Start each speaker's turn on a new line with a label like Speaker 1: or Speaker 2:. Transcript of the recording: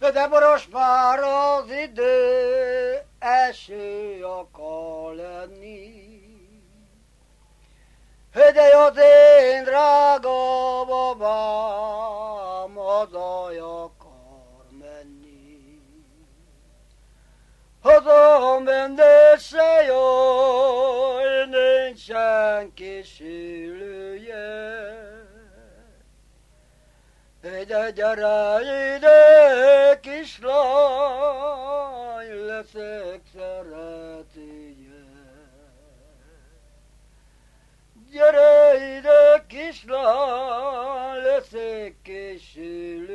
Speaker 1: De boros már az idő, eső akar lenni. De az én drága babám haza akar menni. Haza menni se jól, nincsen kísérője. De gyere ide, kislány, leszek szeretője. Gyere ide, kislány, leszek kísérője.